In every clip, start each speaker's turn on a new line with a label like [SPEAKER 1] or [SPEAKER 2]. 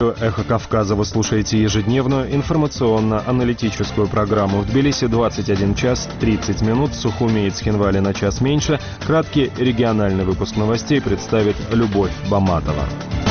[SPEAKER 1] «Эхо Кавказа» вы слушаете ежедневную информационно-аналитическую программу. В Тбилиси 21 час 30 минут, в Сухуми и Цхинвале на час меньше. Краткий региональный выпуск новостей представит Любовь Баматова.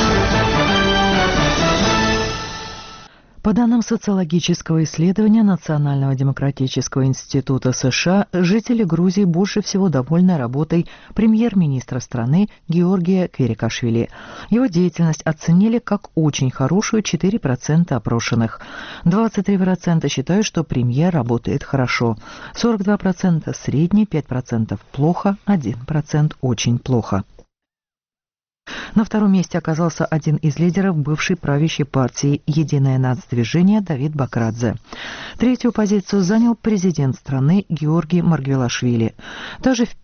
[SPEAKER 2] По данным социологического исследования Национального демократического института США, жители Грузии больше всего довольны работой премьер-министра страны Георгия Квирикашвили. Его деятельность оценили как очень хорошую 4% опрошенных. 23% считают, что премьер работает хорошо, 42% средне, 5% плохо, 1% очень плохо. На втором месте оказался один из лидеров бывшей правящей партии «Единое нацдвижение» Давид Бакрадзе. Третью позицию занял президент страны Георгий Маргвелашвили. Также в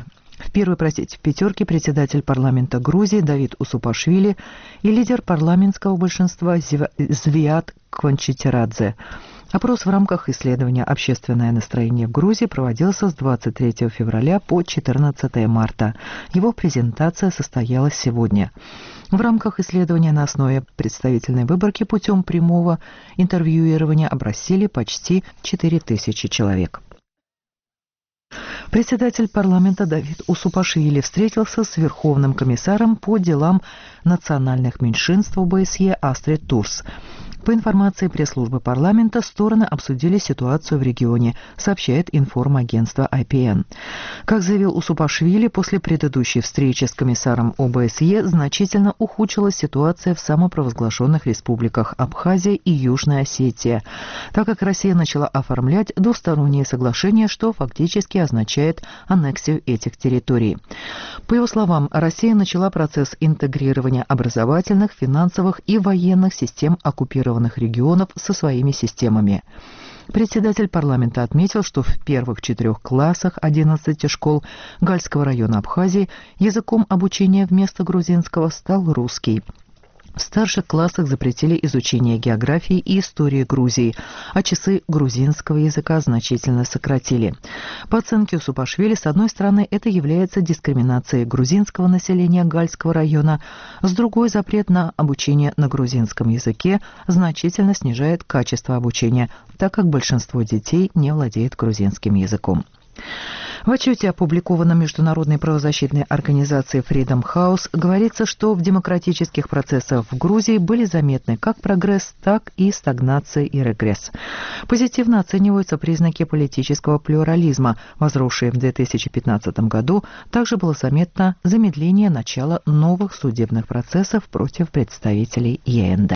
[SPEAKER 2] пятерке председатель парламента Грузии Давид Усупашвили и лидер парламентского большинства Звиат Кванчитирадзе. Опрос в рамках исследования «Общественное настроение в Грузии» проводился с 23 февраля по 14 марта. Его презентация состоялась сегодня. В рамках исследования на основе представительной выборки путем прямого интервьюирования опросили почти 4000 человек. Председатель парламента Давид Усупашвили встретился с Верховным комиссаром по делам национальных меньшинств ОБСЕ Астрид Турс. По информации пресс-службы парламента, стороны обсудили ситуацию в регионе, сообщает информагентство IPN. Как заявил Усупашвили, после предыдущей встречи с комиссаром ОБСЕ значительно ухудшилась ситуация в самопровозглашенных республиках Абхазия и Южная Осетия, так как Россия начала оформлять двусторонние соглашения, что фактически означает аннексию этих территорий. По его словам, Россия начала процесс интегрирования образовательных, финансовых и военных систем оккупированных регионов со своими системами. Председатель парламента отметил, что в первых 4 классах 11 школ Гальского района Абхазии языком обучения вместо грузинского стал русский. В старших классах запретили изучение географии и истории Грузии, а часы грузинского языка значительно сократили. По оценке Усупашвили, с одной стороны, это является дискриминацией грузинского населения Гальского района, с другой, запрет на обучение на грузинском языке значительно снижает качество обучения, так как большинство детей не владеет грузинским языком. В отчете, опубликованном международной правозащитной организацией Freedom House, говорится, что в демократических процессах в Грузии были заметны как прогресс, так и стагнация и регресс. Позитивно оцениваются признаки политического плюрализма. Возросшие в 2015 году также было заметно замедление начала новых судебных процессов против представителей ЕНД.